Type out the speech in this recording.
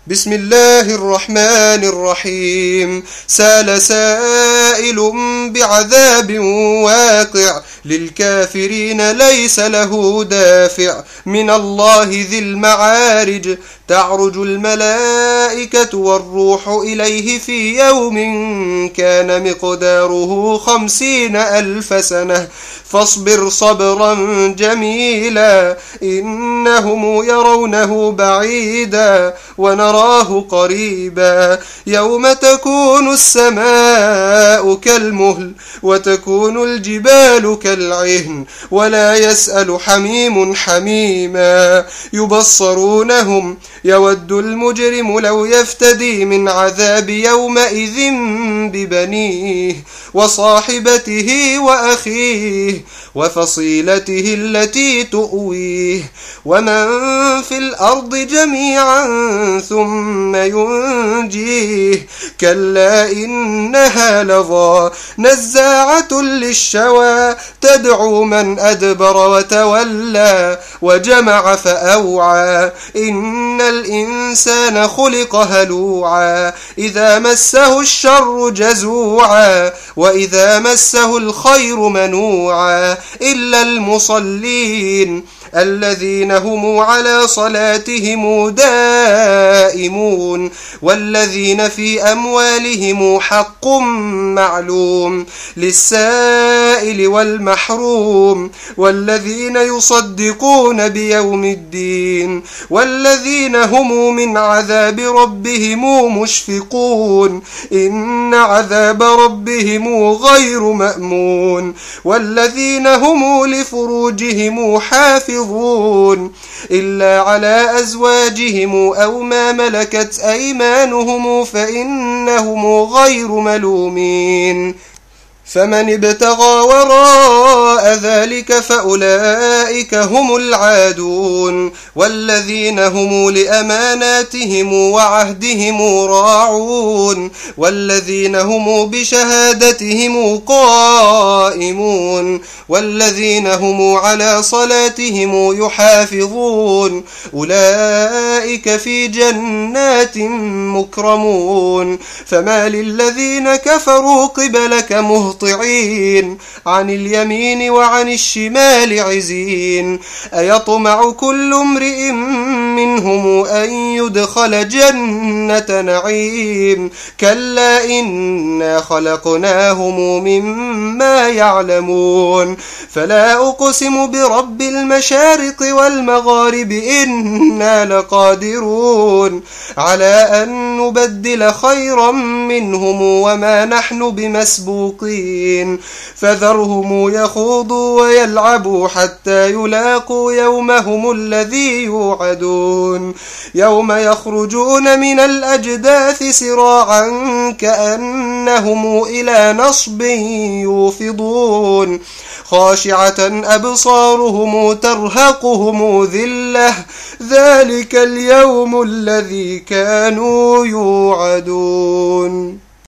بسم الله الرحمن الرحيم. سال سائل بعذاب واقع للكافرين ليس له دافع من الله ذي المعارج. تعرج الملائكة والروح إليه في يوم كان مقداره 50,000 سنة فاصبر صبرا جميلا إنهم يرونه بعيدا ونراه قريبا. يوم تكون السماء كالمهل وتكون الجبال كالعهن ولا يسأل حميم حميما. يبصرونهم يود المجرم لو يفتدي من عذاب يومئذ ببنيه وصاحبته وأخيه وفصيلته التي تؤويه ومن في الأرض جميعا ثم ينجيه. كلا إنها لظى نزاعة للشوى تدعو من أدبر وتولى وجمع فأوعى. إن الإنسان خلق هلوعا إذا مسه الشر جزوعا وإذا مسه الخير منوعا إلا المصلين الذين هم على صلاتهم دائمون والذين في أموالهم حق معلوم للسائل والمحروم والذين يصدقون بيوم الدين والذين هم من عذاب ربهم مشفقون إن عذاب ربهم غير مأمون والذين هم لفروجهم حافظون إلا على أزواجهم أو ما ملكت أيمانهم فإنهم غير ملومين. فمن ابتغى وراء ذلك فأولئك هم العادون والذين هم لأماناتهم وعهدهم راعون والذين هم بشهادتهم قائمون والذين هم على صلاتهم يحافظون أولئك في جنات مكرمون. فما للذين كفروا قبلك مهطعين عن اليمين وعن الشمال عزين. أيطمع كل امرئ منهم أن يدخل جنة نعيم كلا إنا خلقناهم مما يعلمون. فلا أقسم برب المشارق والمغارب إنا لقادرون على أن نبدل خيرا منهم وما نحن بمسبوقين. فذرهم يخوضوا ويلعبوا حتى يلاقوا يومهم الذي يوعدون يوم يخرجون من الأجداث سراعا كأنهم إلى نصب يوفضون خاشعة أبصارهم ترهقهم ذلة ذلك اليوم الذي كانوا يوعدون.